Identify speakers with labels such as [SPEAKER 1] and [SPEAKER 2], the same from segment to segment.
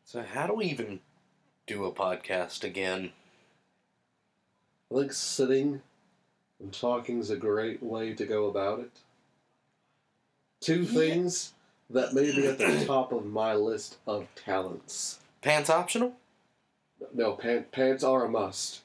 [SPEAKER 1] So how do we even do a podcast again?
[SPEAKER 2] I think sitting and talking is a great way to go about it. Two things that may be at the top of my list of talents.
[SPEAKER 1] Pants optional?
[SPEAKER 2] No, pants are a must.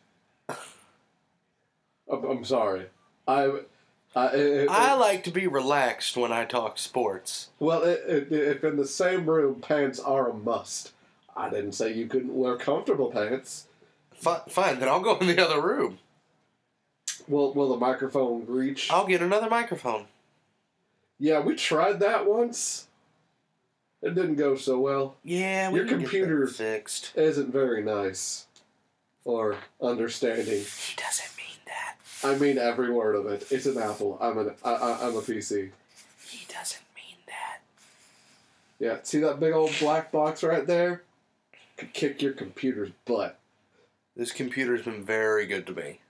[SPEAKER 2] I'm sorry. I
[SPEAKER 1] like to be relaxed when I talk sports.
[SPEAKER 2] Well, if in the same room, pants are a must. I didn't say you couldn't wear comfortable pants.
[SPEAKER 1] Fine, then I'll go in the other room.
[SPEAKER 2] Will the microphone reach?
[SPEAKER 1] I'll get another microphone.
[SPEAKER 2] Yeah, we tried that once. It didn't go so well.
[SPEAKER 1] Yeah,
[SPEAKER 2] your computer
[SPEAKER 1] fixed.
[SPEAKER 2] Isn't very nice or understanding.
[SPEAKER 1] He doesn't mean that.
[SPEAKER 2] I mean every word of it. It's an Apple. I'm a PC.
[SPEAKER 1] He doesn't mean that.
[SPEAKER 2] Yeah, see that big old black box right there? Could kick your computer's butt.
[SPEAKER 1] This computer's been very good to me.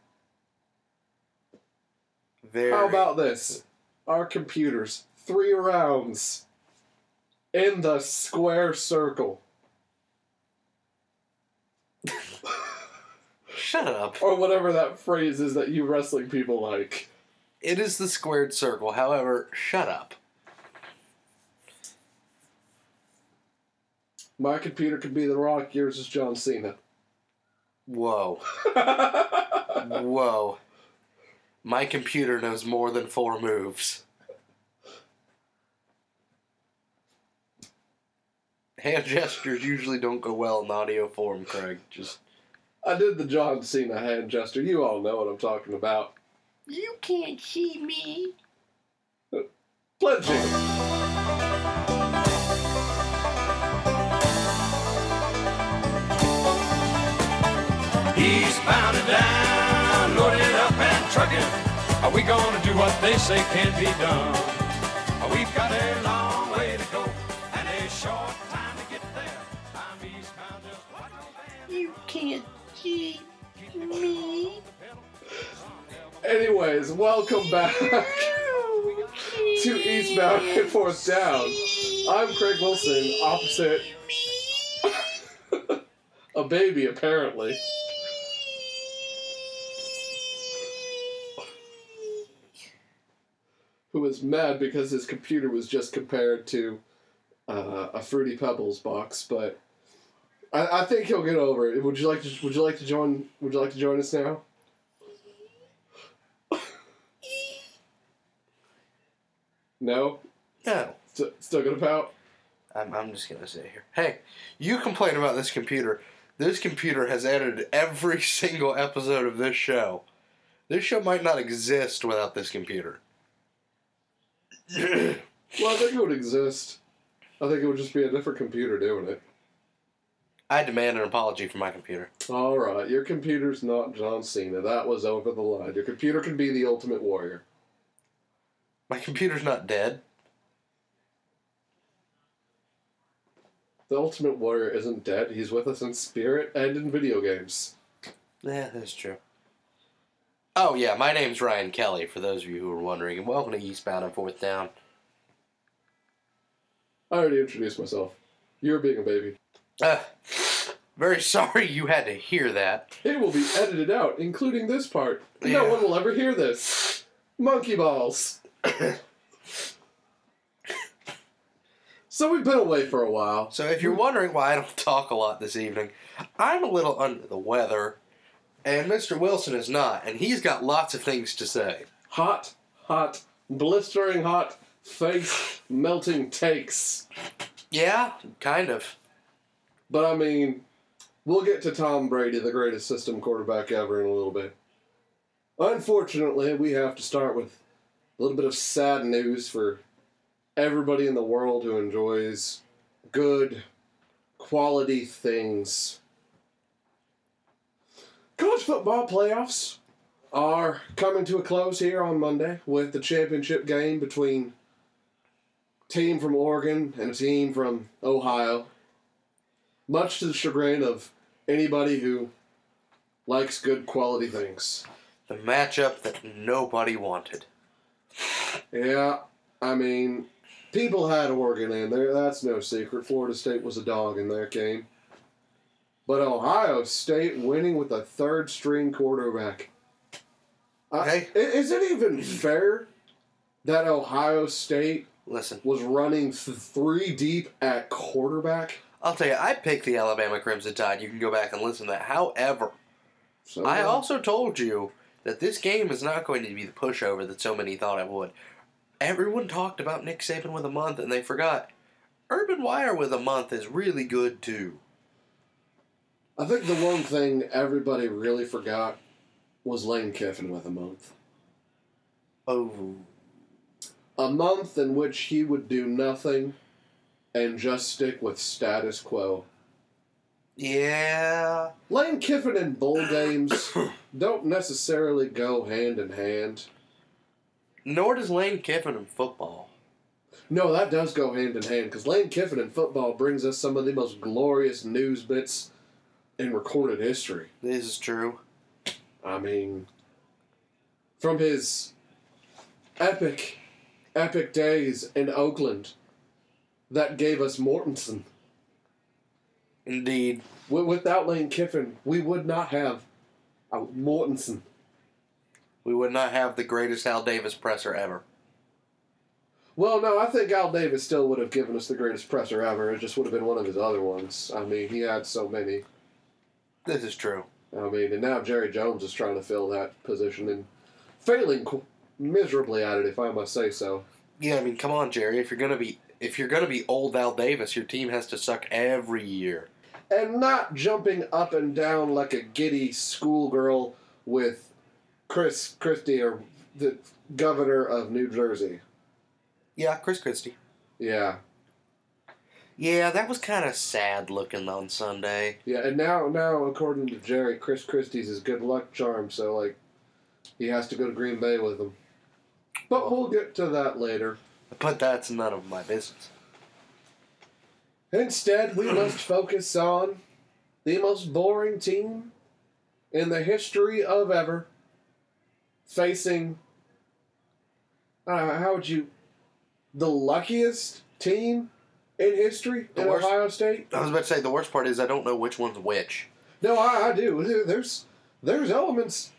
[SPEAKER 2] How about this? Our computers, 3 rounds in the square circle.
[SPEAKER 1] Shut up.
[SPEAKER 2] Or whatever that phrase is that you wrestling people like.
[SPEAKER 1] It is the squared circle. However, shut up.
[SPEAKER 2] My computer could be The Rock, yours is John Cena.
[SPEAKER 1] Whoa. Whoa. My computer knows more than 4 moves. Hand gestures usually don't go well in audio form, Craig.
[SPEAKER 2] I did the John Cena hand gesture. You all know what I'm talking about.
[SPEAKER 1] You can't see me.
[SPEAKER 2] Play the jingle.
[SPEAKER 3] Eastbound and down, loaded up and trucking. Are we gonna do what they say can't be done? We've got a long way to go and a short time to get there. I'm eastbound just like a man.
[SPEAKER 1] You can't see me.
[SPEAKER 2] Anyways, welcome back to Eastbound and Fourth Down. I'm Craig Wilson, opposite a baby, apparently. Who is mad because his computer was just compared to a Fruity Pebbles box, but I think he'll get over it. Would you like to join us now? No?
[SPEAKER 1] No.
[SPEAKER 2] Still gonna pout?
[SPEAKER 1] I'm just gonna sit here. Hey, you complain about this computer. This computer has edited every single episode of this show. This show might not exist without this computer.
[SPEAKER 2] Well, I think it would exist. I think it would just be a different computer doing it.
[SPEAKER 1] I demand an apology from my computer.
[SPEAKER 2] Alright, your computer's not John Cena. That was over the line. Your computer can be the Ultimate Warrior.
[SPEAKER 1] My computer's not dead.
[SPEAKER 2] The Ultimate Warrior isn't dead. He's with us in spirit and in video games.
[SPEAKER 1] Yeah, that's true. Oh, yeah, my name's Ryan Kelly, for those of you who are wondering, and welcome to Eastbound and Fourth Down.
[SPEAKER 2] I already introduced myself. You're being a baby.
[SPEAKER 1] Very sorry you had to hear that.
[SPEAKER 2] It will be edited out, including this part.
[SPEAKER 1] Yeah.
[SPEAKER 2] No one will ever hear this. Monkey balls. So we've been away for a while.
[SPEAKER 1] So if you're wondering why I don't talk a lot this evening, I'm a little under the weather, and Mr. Wilson is not, and he's got lots of things to say.
[SPEAKER 2] Hot, blistering hot, face melting takes.
[SPEAKER 1] Yeah, kind of.
[SPEAKER 2] But I mean, we'll get to Tom Brady, the greatest system quarterback ever, in a little bit. Unfortunately, we have to start with a little bit of sad news for everybody in the world who enjoys good, quality things. College football playoffs are coming to a close here on Monday with the championship game between a team from Oregon and a team from Ohio. Much to the chagrin of anybody who likes good quality things.
[SPEAKER 1] The matchup that nobody wanted.
[SPEAKER 2] Yeah, I mean, people had Oregon in there. That's no secret. Florida State was a dog in that game. But Ohio State winning with a third-string quarterback.
[SPEAKER 1] Okay.
[SPEAKER 2] Is it even fair that Ohio State
[SPEAKER 1] Listen,
[SPEAKER 2] was running 3 deep at quarterback?
[SPEAKER 1] I'll tell you, I picked the Alabama Crimson Tide. You can go back and listen to that. However,
[SPEAKER 2] So,
[SPEAKER 1] I also told you that this game is not going to be the pushover that so many thought it would. Everyone talked about Nick Saban with a month, and they forgot Urban Meyer with a month is really good, too.
[SPEAKER 2] I think the one thing everybody really forgot was Lane Kiffin with a month.
[SPEAKER 1] Oh.
[SPEAKER 2] A month in which he would do nothing and just stick with status quo.
[SPEAKER 1] Yeah.
[SPEAKER 2] Lane Kiffin and bowl games don't necessarily go hand in hand.
[SPEAKER 1] Nor does Lane Kiffin in football.
[SPEAKER 2] No, that does go hand in hand, because Lane Kiffin in football brings us some of the most glorious news bits in recorded history.
[SPEAKER 1] This is true.
[SPEAKER 2] I mean, from his epic days in Oakland that gave us Mortensen.
[SPEAKER 1] Indeed.
[SPEAKER 2] Without Lane Kiffin, we would not have Mortensen.
[SPEAKER 1] We would not have the greatest Al Davis presser ever.
[SPEAKER 2] Well, no, I think Al Davis still would have given us the greatest presser ever. It just would have been one of his other ones. I mean, he had so many.
[SPEAKER 1] This is true.
[SPEAKER 2] I mean, and now Jerry Jones is trying to fill that position and failing miserably at it, if I must say so.
[SPEAKER 1] Yeah, I mean, come on, Jerry. If you're gonna be old Al Davis, your team has to suck every year.
[SPEAKER 2] And not jumping up and down like a giddy schoolgirl with Chris Christie, or the governor of New Jersey.
[SPEAKER 1] Yeah, Chris Christie.
[SPEAKER 2] Yeah.
[SPEAKER 1] Yeah, that was kind of sad looking on Sunday.
[SPEAKER 2] Yeah, and now, according to Jerry, Chris Christie's his good luck charm, so, like, he has to go to Green Bay with him. But we'll get to that later.
[SPEAKER 1] But that's none of my business.
[SPEAKER 2] Instead, we must focus on the most boring team in the history of ever facing, the luckiest team in history in Ohio State?
[SPEAKER 1] I was about to say, the worst part is I don't know which one's which.
[SPEAKER 2] No, I do. There's elements.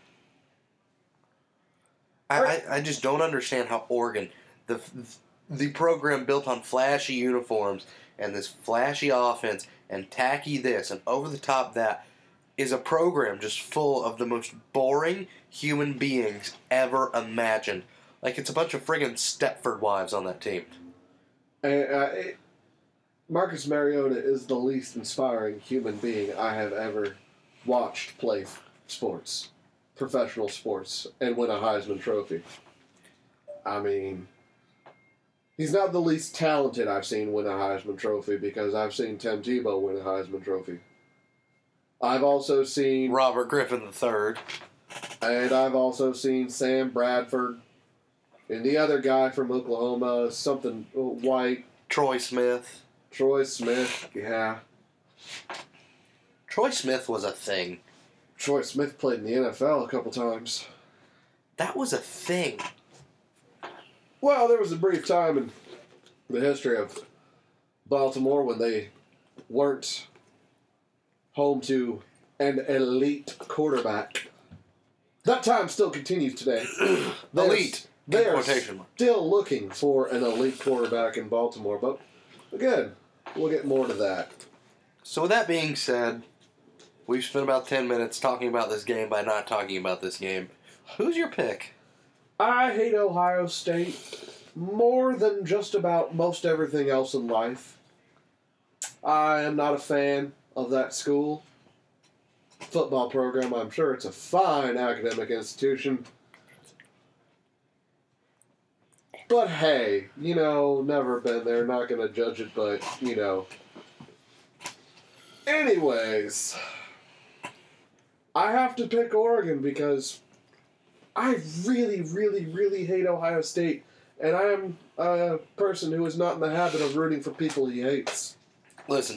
[SPEAKER 1] I just don't understand how Oregon, the program built on flashy uniforms and this flashy offense and tacky this and over the top that, is a program just full of the most boring human beings ever imagined. Like it's a bunch of friggin' Stepford wives on that team.
[SPEAKER 2] Marcus Mariota is the least inspiring human being I have ever watched play sports, professional sports, and win a Heisman Trophy. I mean, he's not the least talented I've seen win a Heisman Trophy, because I've seen Tim Tebow win a Heisman Trophy. I've also seen
[SPEAKER 1] Robert Griffin III.
[SPEAKER 2] And I've also seen Sam Bradford. And the other guy from Oklahoma, something white.
[SPEAKER 1] Troy Smith.
[SPEAKER 2] Troy Smith, yeah.
[SPEAKER 1] Troy Smith was a thing.
[SPEAKER 2] Troy Smith played in the NFL a couple times.
[SPEAKER 1] That was a thing.
[SPEAKER 2] Well, there was a brief time in the history of Baltimore when they weren't home to an elite quarterback. That time still continues today.
[SPEAKER 1] Elite.
[SPEAKER 2] They are
[SPEAKER 1] Quotation mark.
[SPEAKER 2] still looking for an elite quarterback in Baltimore, but again, we'll get more to that.
[SPEAKER 1] So with that being said, we've spent about 10 minutes talking about this game by not talking about this game. Who's your pick?
[SPEAKER 2] I hate Ohio State more than just about most everything else in life. I am not a fan of that school. Football program, I'm sure it's a fine academic institution. But hey, never been there, not going to judge it, but, Anyways, I have to pick Oregon because I really, really, really hate Ohio State, and I am a person who is not in the habit of rooting for people he hates.
[SPEAKER 1] Listen,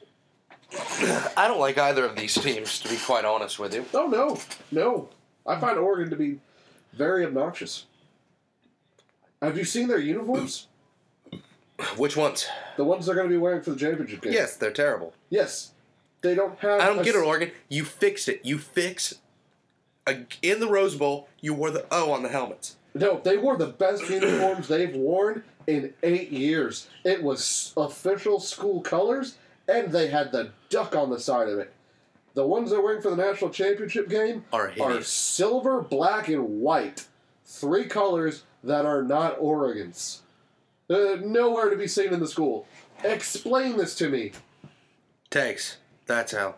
[SPEAKER 1] I don't like either of these teams, to be quite honest with you.
[SPEAKER 2] Oh, no. I find Oregon to be very obnoxious. Have you seen their uniforms?
[SPEAKER 1] Which ones?
[SPEAKER 2] The ones they're going to be wearing for the championship game.
[SPEAKER 1] Yes, they're terrible.
[SPEAKER 2] Yes. They don't have...
[SPEAKER 1] I don't get it, Oregon. You fixed it. You fixed... in the Rose Bowl, you wore the O on the helmets.
[SPEAKER 2] No, they wore the best uniforms they've worn in 8 years. It was official school colors, and they had the duck on the side of it. The ones they're wearing for the national championship game
[SPEAKER 1] Are hideous.
[SPEAKER 2] silver, black, and white. 3 colors that are not Oregon's. Nowhere to be seen in the school. Explain this to me.
[SPEAKER 1] Takes. That's how.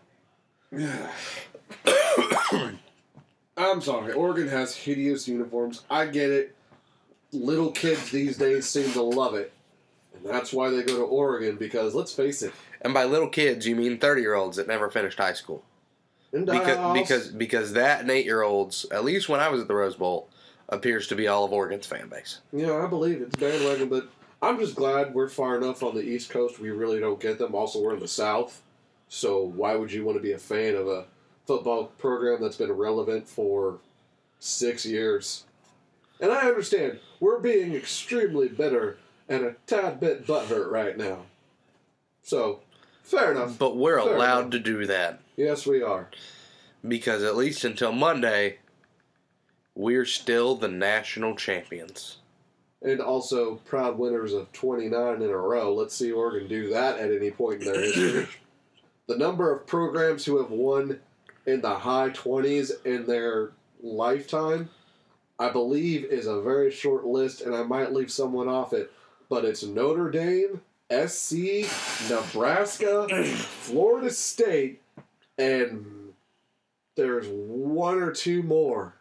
[SPEAKER 2] I'm sorry. Oregon has hideous uniforms. I get it. Little kids these days seem to love it. And that's why they go to Oregon, because, let's face it.
[SPEAKER 1] And by little kids, you mean 30-year-olds that never finished high school.
[SPEAKER 2] And
[SPEAKER 1] Because that and 8-year-olds, at least when I was at the Rose Bowl, appears to be all of Oregon's fan base.
[SPEAKER 2] Yeah, I believe it's bandwagon, but I'm just glad we're far enough on the East Coast we really don't get them. Also, we're in the South, so why would you want to be a fan of a football program that's been relevant for 6 years? And I understand, we're being extremely bitter and a tad bit butthurt right now. So, fair enough.
[SPEAKER 1] But we're
[SPEAKER 2] Fair
[SPEAKER 1] allowed
[SPEAKER 2] enough.
[SPEAKER 1] to do that.
[SPEAKER 2] Yes, we are.
[SPEAKER 1] Because at least until Monday, we're still the national champions.
[SPEAKER 2] And also proud winners of 29 in a row. Let's see Oregon do that at any point in their history. The number of programs who have won in the high 20s in their lifetime, I believe, is a very short list, and I might leave someone off it. But it's Notre Dame, SC, Nebraska, Florida State, and there's 1 or 2 more.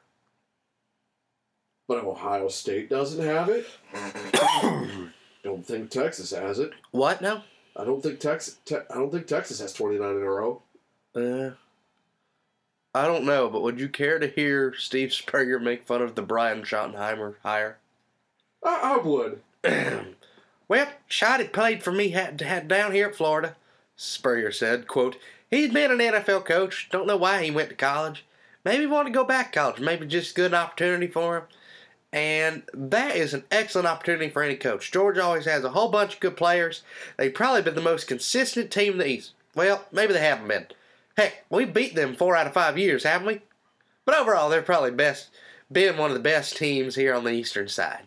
[SPEAKER 2] But Ohio State doesn't have it. Don't think Texas has it.
[SPEAKER 1] What now?
[SPEAKER 2] I don't think Texas has 29 in a row.
[SPEAKER 1] I don't know, but would you care to hear Steve Spurrier make fun of the Brian Schottenheimer hire?
[SPEAKER 2] I would.
[SPEAKER 1] Well, Schott had played for me down here at Florida, Spurrier said. Quote, he's been an NFL coach. Don't know why he went to college. Maybe he wanted to go back to college. Maybe just good opportunity for him. And that is an excellent opportunity for any coach. Georgia always has a whole bunch of good players. They've probably been the most consistent team in the East. Well, maybe they haven't been. Heck, we beat them 4 out of 5 years, haven't we? But overall, they're probably been one of the best teams here on the eastern side.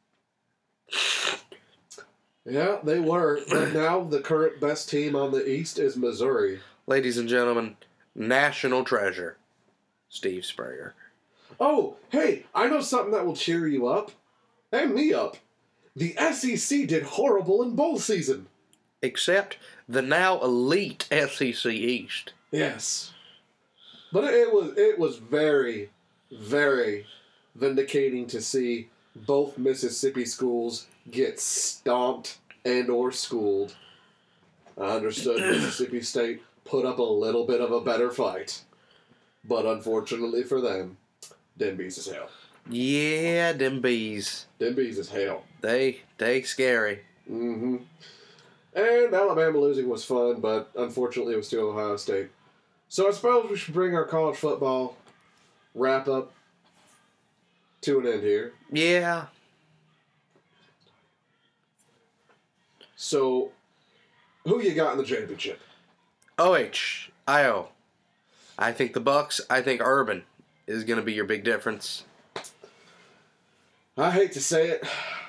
[SPEAKER 2] Yeah, they were. But now the current best team on the East is Missouri.
[SPEAKER 1] Ladies and gentlemen, national treasure, Steve Spurrier.
[SPEAKER 2] Oh, hey, I know something that will cheer you up. And me up. The SEC did horrible in bowl season.
[SPEAKER 1] Except the now elite SEC East.
[SPEAKER 2] Yes. But it was very, very vindicating to see both Mississippi schools get stomped and or schooled. I understood Mississippi State put up a little bit of a better fight. But unfortunately for them, them bees is hell.
[SPEAKER 1] Yeah, them bees.
[SPEAKER 2] Them bees is hell.
[SPEAKER 1] They scary.
[SPEAKER 2] Mm-hmm. And Alabama losing was fun, but unfortunately it was still Ohio State. So I suppose we should bring our college football wrap up to an end here.
[SPEAKER 1] Yeah.
[SPEAKER 2] So, who you got in the championship?
[SPEAKER 1] OHIO. I think the Bucks. I think Urban is going to be your big difference.
[SPEAKER 2] I hate to say it,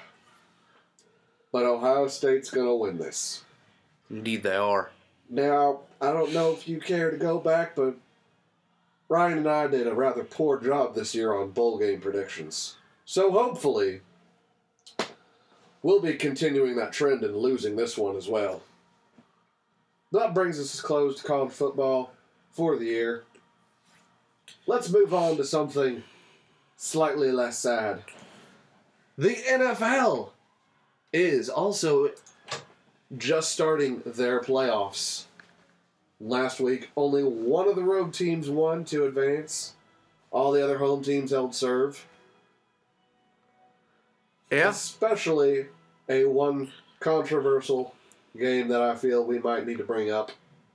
[SPEAKER 2] but Ohio State's going to win this.
[SPEAKER 1] Indeed they are.
[SPEAKER 2] Now, I don't know if you care to go back, but Ryan and I did a rather poor job this year on bowl game predictions. So hopefully, we'll be continuing that trend and losing this one as well. That brings us close to college football for the year. Let's move on to something slightly less sad. The NFL is also just starting their playoffs. Last week, only one of the road teams won to advance. All the other home teams held serve.
[SPEAKER 1] Yeah.
[SPEAKER 2] Especially a one controversial game that I feel we might need to bring up.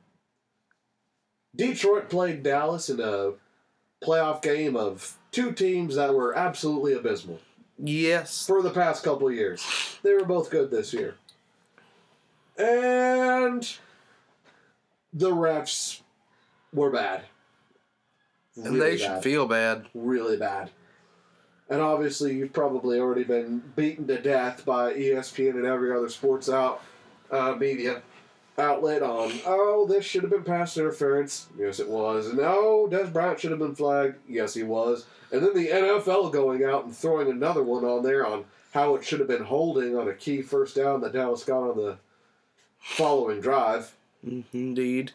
[SPEAKER 2] Detroit played Dallas in a playoff game of two teams that were absolutely abysmal.
[SPEAKER 1] Yes.
[SPEAKER 2] For the past couple of years. They were both good this year. And the refs were bad.
[SPEAKER 1] And
[SPEAKER 2] Really
[SPEAKER 1] they should
[SPEAKER 2] bad.
[SPEAKER 1] feel bad.
[SPEAKER 2] Really bad. And obviously, you've probably already been beaten to death by ESPN and every other sports media outlet on, oh, this should have been pass interference. Yes, it was. And oh, Des Bryant should have been flagged. Yes, he was. And then the NFL going out and throwing another one on there on how it should have been holding on a key first down that Dallas got on the following drive.
[SPEAKER 1] Indeed.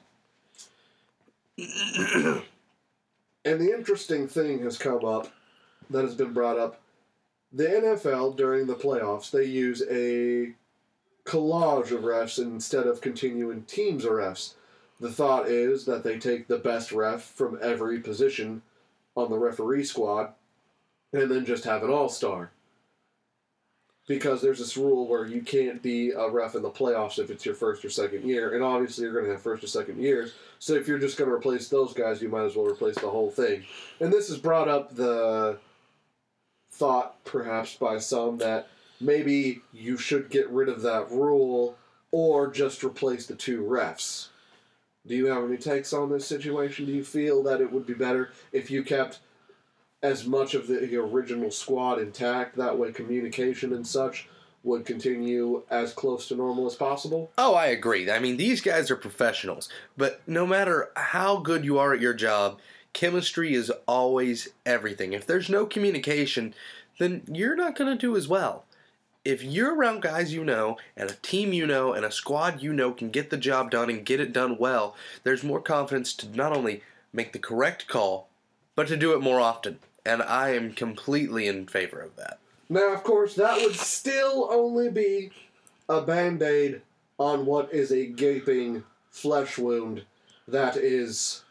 [SPEAKER 2] And the interesting thing has come up that has been brought up. The NFL, during the playoffs, they use a collage of refs instead of continuing teams of refs. The thought is that they take the best ref from every position on the referee squad and then just have an all-star. Because there's this rule where you can't be a ref in the playoffs if it's your first or second year, and obviously you're going to have first or second years, so if you're just going to replace those guys, you might as well replace the whole thing. And this has brought up the thought, perhaps by some, that maybe you should get rid of that rule or just replace the two refs. Do you have any takes on this situation? Do you feel that it would be better if you kept as much of the original squad intact? That way communication and such would continue as close to normal as possible?
[SPEAKER 1] Oh, I agree. I mean, these guys are professionals. But no matter how good you are at your job, chemistry is always everything. If there's no communication, then you're not going to do as well. If you're around guys you know, and a team you know, and a squad you know can get the job done and get it done well, there's more confidence to not only make the correct call, but to do it more often. And I am completely in favor of that.
[SPEAKER 2] Now, of course, that would still only be a Band-Aid on what is a gaping flesh wound that is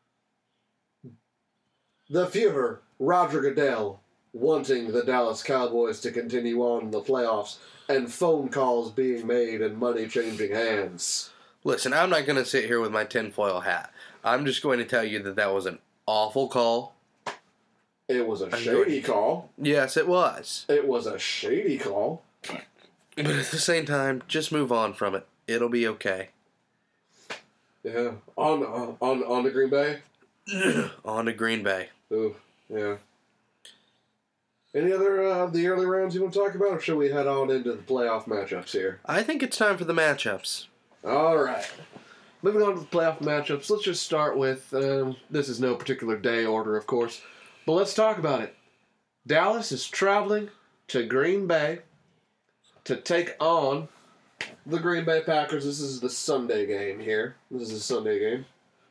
[SPEAKER 2] the Fuhrer, Roger Goodell, wanting the Dallas Cowboys to continue on in the playoffs, and phone calls being made and money changing hands.
[SPEAKER 1] Listen, I'm not going to sit here with my tinfoil hat. I'm just going to tell you that that was an awful call.
[SPEAKER 2] It was a shady call.
[SPEAKER 1] Yes, it was.
[SPEAKER 2] It was a shady call.
[SPEAKER 1] But at the same time, just move on from it. It'll be okay.
[SPEAKER 2] Yeah. On the Green Bay?
[SPEAKER 1] On to Green Bay.
[SPEAKER 2] Ooh, yeah. Any other of the early rounds you want to talk about, or should we head on into the playoff matchups here?
[SPEAKER 1] I think it's time for the matchups.
[SPEAKER 2] All right. Moving on to the playoff matchups, let's just start with, this is no particular day order, of course, but let's talk about it. Dallas is traveling to Green Bay to take on the Green Bay Packers. This is the Sunday game here. This is a Sunday game.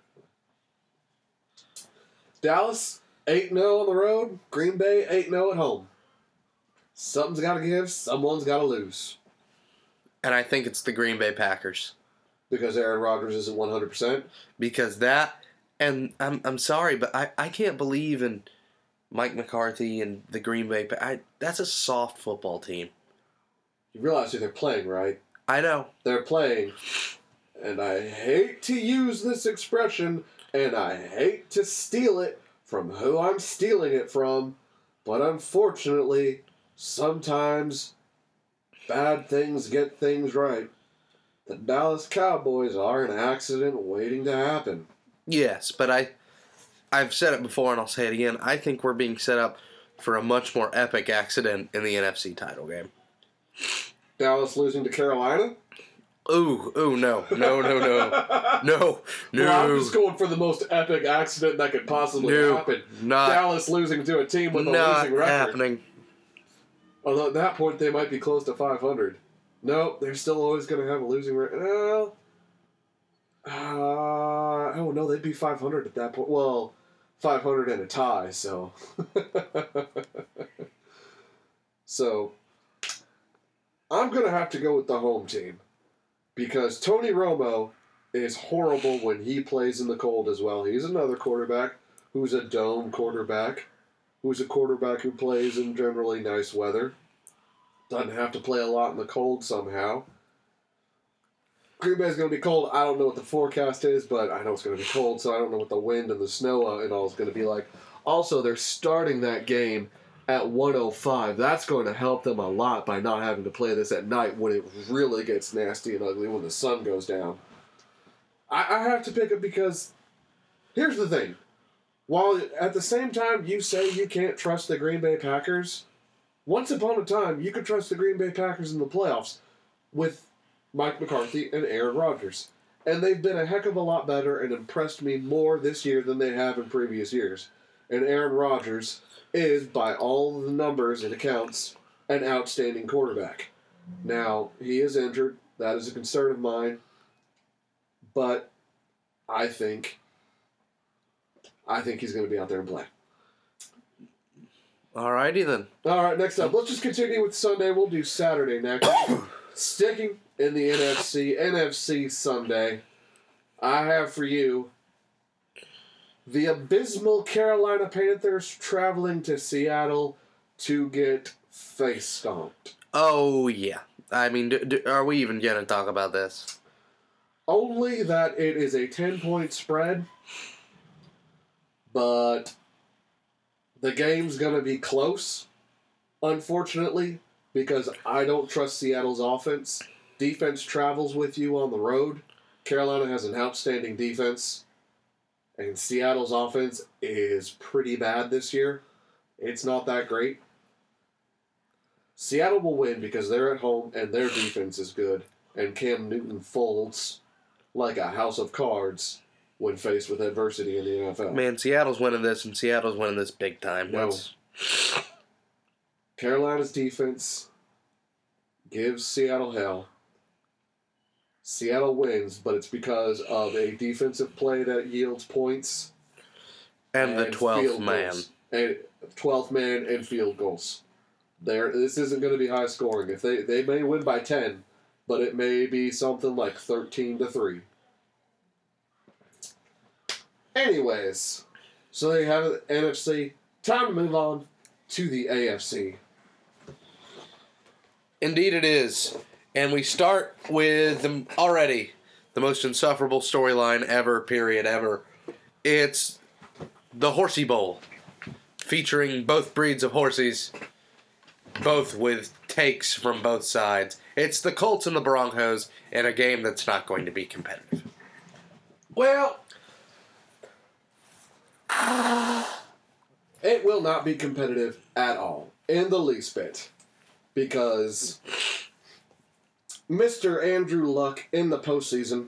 [SPEAKER 2] Dallas 8-0 on the road. Green Bay 8-0 at home. Something's got to give. Someone's got to lose.
[SPEAKER 1] And I think it's the Green Bay Packers.
[SPEAKER 2] Because Aaron Rodgers isn't 100%?
[SPEAKER 1] Because that, and I'm sorry, but I can't believe in Mike McCarthy and the Green Bay. That's a soft football team.
[SPEAKER 2] You realize who they're playing, right?
[SPEAKER 1] I know.
[SPEAKER 2] They're playing, and I hate to use this expression, and I hate to steal it from who I'm stealing it from, but unfortunately, sometimes bad things get things right. The Dallas Cowboys are an accident waiting to happen.
[SPEAKER 1] Yes, but I've said it before and I'll say it again. I think we're being set up for a much more epic accident in the NFC title game.
[SPEAKER 2] Dallas losing to Carolina?
[SPEAKER 1] Ooh, no. No.
[SPEAKER 2] Well, I'm just going for the most epic accident that could possibly happen. Dallas losing to a team with a losing record.
[SPEAKER 1] Not happening.
[SPEAKER 2] Although at that point they might be close to 500. Nope, they're still always going to have a losing record. Well, oh no, they'd be 500 at that point. Well, 500 and a tie, so. So, I'm going to have to go with the home team. Because Tony Romo is horrible when he plays in the cold as well. He's another quarterback who's a dome quarterback, who's a quarterback who plays in generally nice weather. Doesn't have to play a lot in the cold somehow. Green Bay's going to be cold. I don't know what the forecast is, but I know it's going to be cold, so I don't know what the wind and the snow and all is going to be like. Also, they're starting that game at 1:05. That's going to help them a lot by not having to play this at night when it really gets nasty and ugly when the sun goes down. I have to pick it because here's the thing. While at the same time you say you can't trust the Green Bay Packers, once upon a time you could trust the Green Bay Packers in the playoffs with Mike McCarthy and Aaron Rodgers. And they've been a heck of a lot better and impressed me more this year than they have in previous years. And Aaron Rodgers is, by all the numbers and accounts, an outstanding quarterback. Now, he is injured. That is a concern of mine. But I think he's going to be out there and play.
[SPEAKER 1] Alrighty then.
[SPEAKER 2] All right, next up. Let's just continue with Sunday. We'll do Saturday next. Sticking in the NFC Sunday, I have for you the abysmal Carolina Panthers traveling to Seattle to get face stomped.
[SPEAKER 1] Oh, yeah. I mean, are we even going to talk about this?
[SPEAKER 2] Only that it is a 10-point spread, but the game's going to be close, unfortunately, because I don't trust Seattle's offense. Defense travels with you on the road. Carolina has an outstanding defense, and Seattle's offense is pretty bad this year. It's not that great. Seattle will win because they're at home and their defense is good, and Cam Newton folds like a house of cards when faced with adversity in the NFL.
[SPEAKER 1] Man, Seattle's winning this, and Seattle's winning this big time.
[SPEAKER 2] No. Carolina's defense gives Seattle hell. Seattle wins, but it's because of a defensive play that yields points.
[SPEAKER 1] And the 12th man.
[SPEAKER 2] And 12th man and field goals. This isn't going to be high scoring. If they may win by 10, but it may be something like 13-3. Anyways, so they have the NFC. Time to move on to the AFC.
[SPEAKER 1] Indeed it is. And we start with already the most insufferable storyline ever, period, ever. It's the Horsey Bowl, featuring both breeds of horses, both with takes from both sides. It's the Colts and the Broncos in a game that's not going to be competitive.
[SPEAKER 2] Well, it will not be competitive at all, in the least bit, because Mr. Andrew Luck in the postseason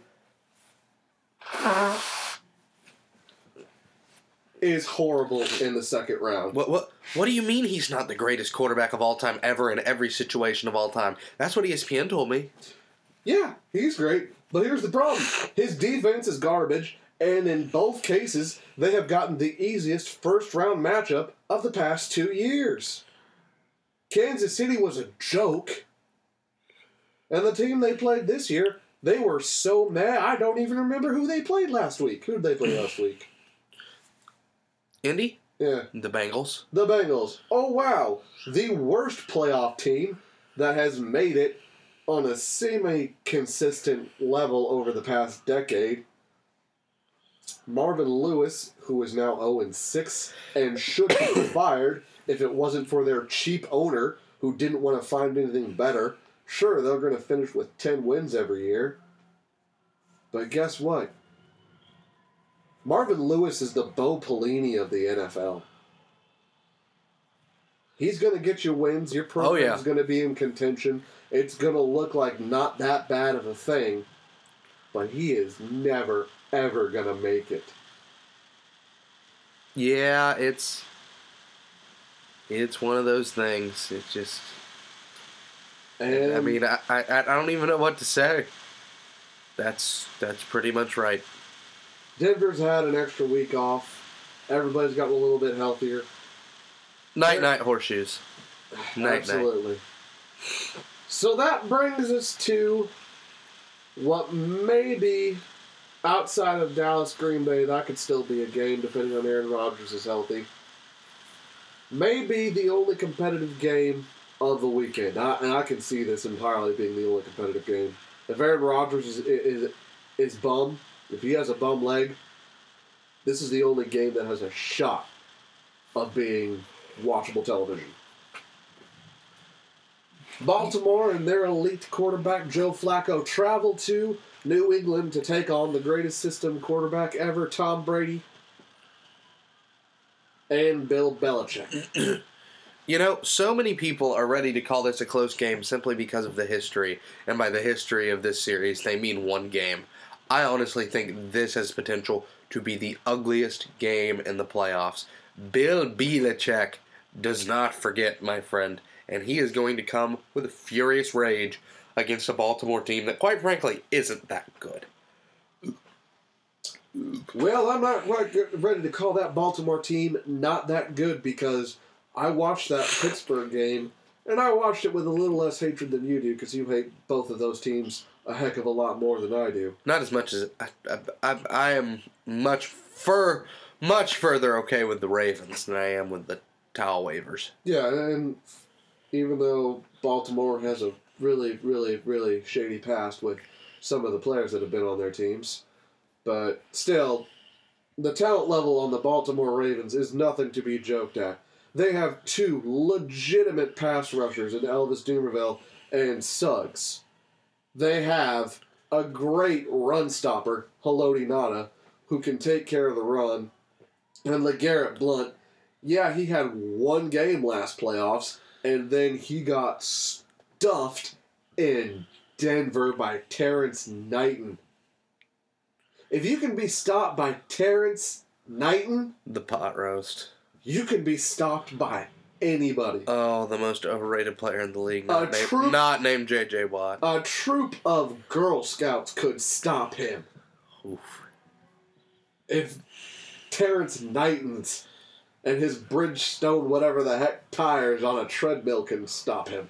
[SPEAKER 2] is horrible in the second round.
[SPEAKER 1] What do you mean he's not the greatest quarterback of all time ever in every situation of all time? That's what ESPN told me.
[SPEAKER 2] Yeah, he's great, but here's the problem. His defense is garbage, and in both cases, they have gotten the easiest first-round matchup of the past 2 years. Kansas City was a joke. And the team they played this year, they were so mad. I don't even remember who they played last week. Who did they play last week?
[SPEAKER 1] Indy?
[SPEAKER 2] Yeah.
[SPEAKER 1] The Bengals.
[SPEAKER 2] The Bengals. Oh, wow. The worst playoff team that has made it on a semi-consistent level over the past decade. Marvin Lewis, who is now 0-6 and should be fired if it wasn't for their cheap owner who didn't want to find anything better. Sure, they're going to finish with 10 wins every year. But guess what? Marvin Lewis is the Bo Pelini of the NFL. He's going to get you wins. Your program's going to be in contention. It's going to look like not that bad of a thing. But he is never, ever going to make it.
[SPEAKER 1] Yeah, it's one of those things. It just...
[SPEAKER 2] And
[SPEAKER 1] I mean, I don't even know what to say. That's pretty much right.
[SPEAKER 2] Denver's had an extra week off. Everybody's gotten a little bit healthier.
[SPEAKER 1] Night horseshoes. Night.
[SPEAKER 2] Absolutely. So that brings us to what may be, outside of Dallas Green Bay, that could still be a game depending on Aaron Rodgers is healthy. Maybe the only competitive game of the weekend. And I can see this entirely being the only competitive game. If Aaron Rodgers is bum, if he has a bum leg, this is the only game that has a shot of being watchable television. Baltimore and their elite quarterback Joe Flacco travel to New England to take on the greatest system quarterback ever, Tom Brady, and Bill Belichick.
[SPEAKER 1] You know, so many people are ready to call this a close game simply because of the history. And by the history of this series, they mean one game. I honestly think this has potential to be the ugliest game in the playoffs. Bill Belichick does not forget, my friend. And he is going to come with a furious rage against a Baltimore team that, quite frankly, isn't that good.
[SPEAKER 2] Well, I'm not quite ready to call that Baltimore team not that good because I watched that Pittsburgh game, and I watched it with a little less hatred than you do because you hate both of those teams a heck of a lot more than I do.
[SPEAKER 1] Not as much as I am much further okay with the Ravens than I am with the towel wavers.
[SPEAKER 2] Yeah, and even though Baltimore has a really, really, really shady past with some of the players that have been on their teams, but still, the talent level on the Baltimore Ravens is nothing to be joked at. They have two legitimate pass rushers in Elvis Dumervil and Suggs. They have a great run stopper, Haloti Ngata, who can take care of the run, and LeGarrette Blount. Yeah, he had one game last playoffs, and then he got stuffed in Denver by Terrence Knighton. If you can be stopped by Terrence Knighton,
[SPEAKER 1] The pot roast.
[SPEAKER 2] you can be stopped by anybody.
[SPEAKER 1] Oh, the most overrated player in the league.
[SPEAKER 2] troop-
[SPEAKER 1] Not named J.J. Watt.
[SPEAKER 2] A troop of Girl Scouts could stop him.
[SPEAKER 1] Oof.
[SPEAKER 2] If Terrence Knighton's and his Bridgestone whatever the heck tires on a treadmill can stop him.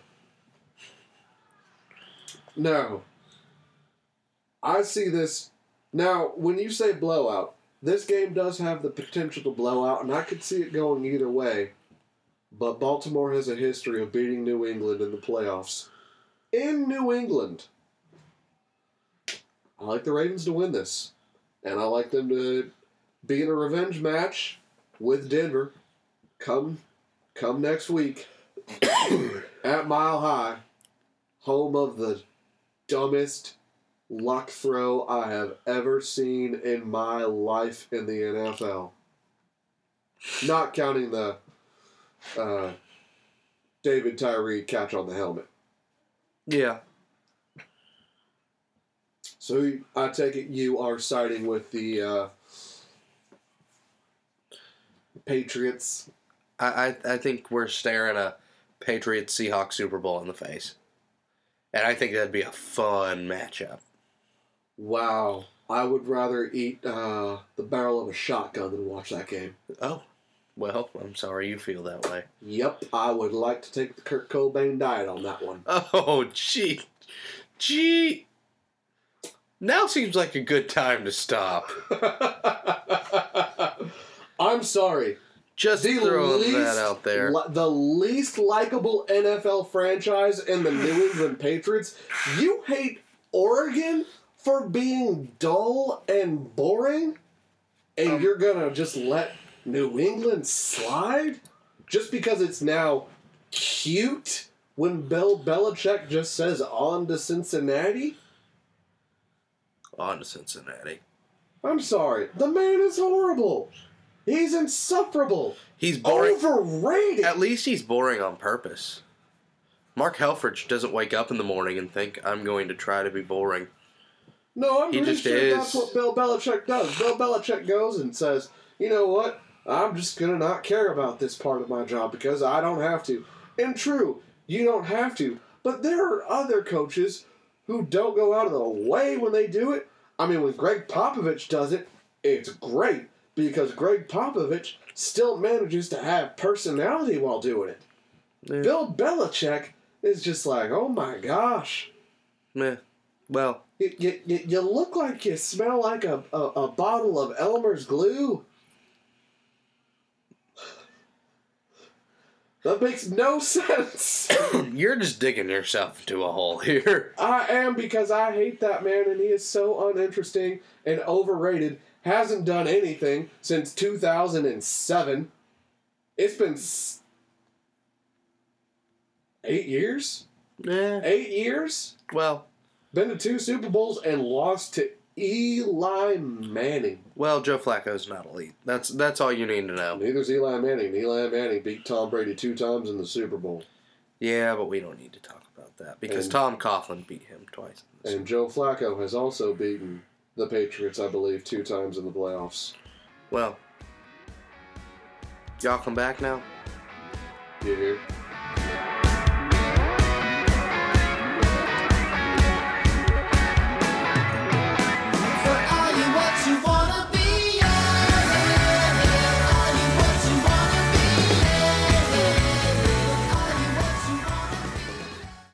[SPEAKER 2] No. I see this. Now, when you say blowout, this game does have the potential to blow out, and I could see it going either way. But Baltimore has a history of beating New England in the playoffs. In New England. I like the Ravens to win this. And I like them to be in a revenge match with Denver come next week at Mile High, home of the dumbest luck throw I have ever seen in my life in the NFL. Not counting the David Tyree catch on the helmet.
[SPEAKER 1] Yeah.
[SPEAKER 2] So I take it you are siding with the Patriots.
[SPEAKER 1] I think we're staring a Patriots-Seahawks Super Bowl in the face. And I think that'd be a fun matchup.
[SPEAKER 2] Wow. I would rather eat the barrel of a shotgun than watch that game.
[SPEAKER 1] Oh. Well, I'm sorry you feel that way.
[SPEAKER 2] Yep, I would like to take the Kurt Cobain diet on that one.
[SPEAKER 1] Oh, gee. Gee. Now seems like a good time to stop.
[SPEAKER 2] I'm sorry.
[SPEAKER 1] Just throwing that out there.
[SPEAKER 2] The least likable NFL franchise in the New England Patriots. You hate Oregon for being dull and boring? And you're going to just let New England slide? Just because it's now cute when Bill Belichick just says on to Cincinnati?
[SPEAKER 1] On to Cincinnati.
[SPEAKER 2] I'm sorry. The man is horrible. He's insufferable.
[SPEAKER 1] He's boring.
[SPEAKER 2] Overrated.
[SPEAKER 1] At least he's boring on purpose. Mark Helfrich doesn't wake up in the morning and think, I'm going to try to be boring.
[SPEAKER 2] No, I'm
[SPEAKER 1] He
[SPEAKER 2] pretty
[SPEAKER 1] just
[SPEAKER 2] sure
[SPEAKER 1] is.
[SPEAKER 2] that's what Bill Belichick does. Bill Belichick goes and says, you know what? I'm just going to not care about this part of my job because I don't have to. And true, you don't have to. But there are other coaches who don't go out of the way when they do it. I mean, when Greg Popovich does it, it's great because Greg Popovich still manages to have personality while doing it.
[SPEAKER 1] Yeah.
[SPEAKER 2] Bill Belichick is just like, oh my gosh.
[SPEAKER 1] Meh. Well,
[SPEAKER 2] You look like you smell like a bottle of Elmer's glue. That makes no sense.
[SPEAKER 1] you're just digging yourself into a hole here.
[SPEAKER 2] I am because I hate that man and he is so uninteresting and overrated. Hasn't done anything since 2007. It's been 8 years?
[SPEAKER 1] Eh.
[SPEAKER 2] 8 years?
[SPEAKER 1] Well,
[SPEAKER 2] been to 2 Super Bowls and lost to Eli Manning.
[SPEAKER 1] Well, Joe Flacco's not elite. That's all you need to know.
[SPEAKER 2] Neither's Eli Manning. Eli Manning beat Tom Brady 2 times in the Super Bowl.
[SPEAKER 1] Yeah, but we don't need to talk about that because Tom Coughlin beat him twice.
[SPEAKER 2] And Joe Flacco has also beaten the Patriots, I believe, 2 times in the playoffs.
[SPEAKER 1] Well, y'all come back now?
[SPEAKER 2] You hear?